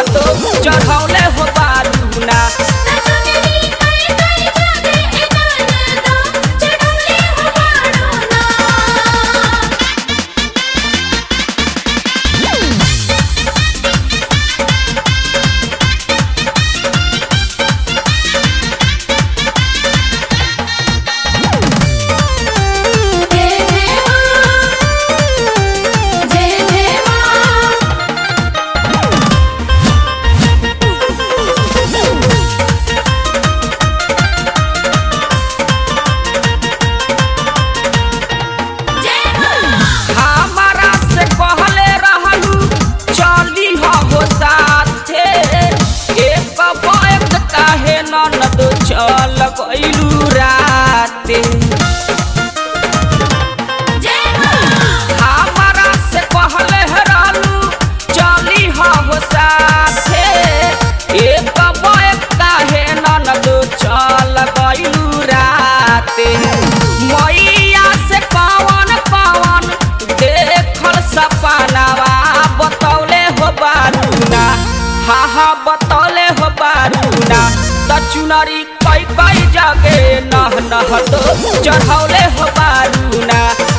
नहतो चढ़ौले हो बारूना। चल गइलू राते हमारा से कहले रहलू चली हो साथे एक बैग काहे ननद चल गइलू राते। मैया से कवन कवन देखल सपनावा बतौले हो बारूना। हाँ बतौले हो बारूना। चुनरी कई कई जगे नहतो चढ़ौले हो बारूना।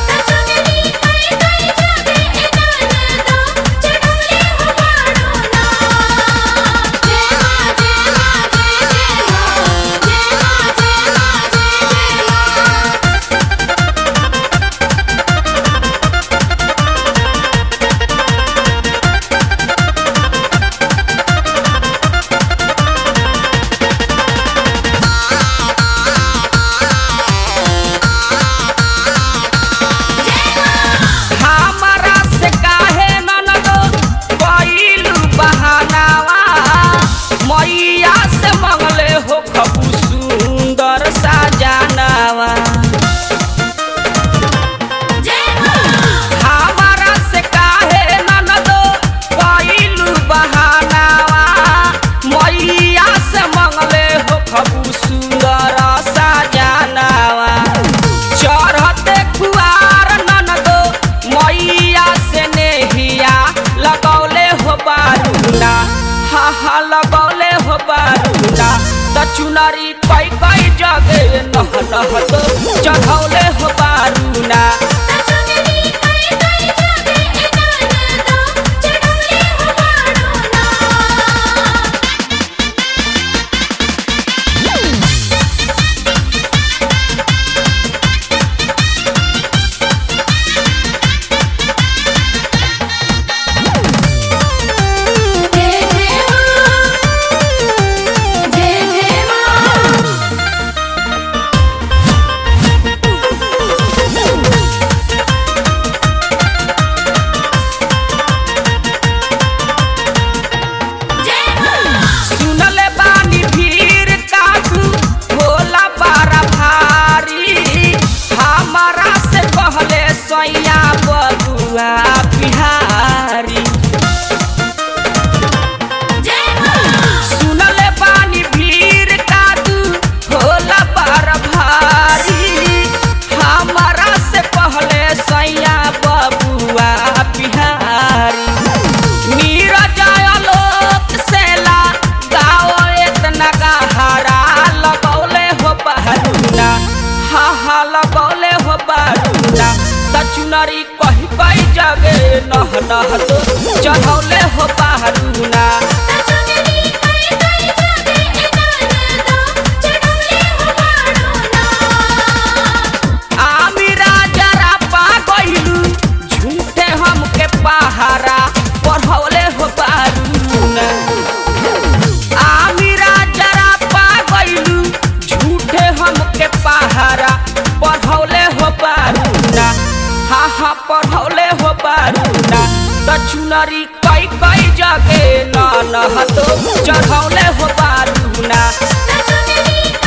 लगौले हो बारूना। चुनरी कई कई जगे नहतो चढ़ौले हो बारूना। सैया बबुआ बिहारी सुनले बानी भीड़ कादू होला बार भारी। हमारा से पहले सैया बबुआ बिहारी नीरज आलोक सेला गाओ इतना गहरा लगौले हो बारूना। हाँ लगौले हो बारूना। चुनरी कही कई जगे नहतो चढ़ौले हो बारूना। आमीरा जरा पा गइलू झूठे हमके पहारा पढ़ौले हो बारूना। आमीरा जरा पा गइलू झूठे हमके पहारा पढ़ौले हो बारूना। हाँ पढ़ौले हो बारूना। चुनरी कई कई जगे नहतो चढ़ौले हो बारूना।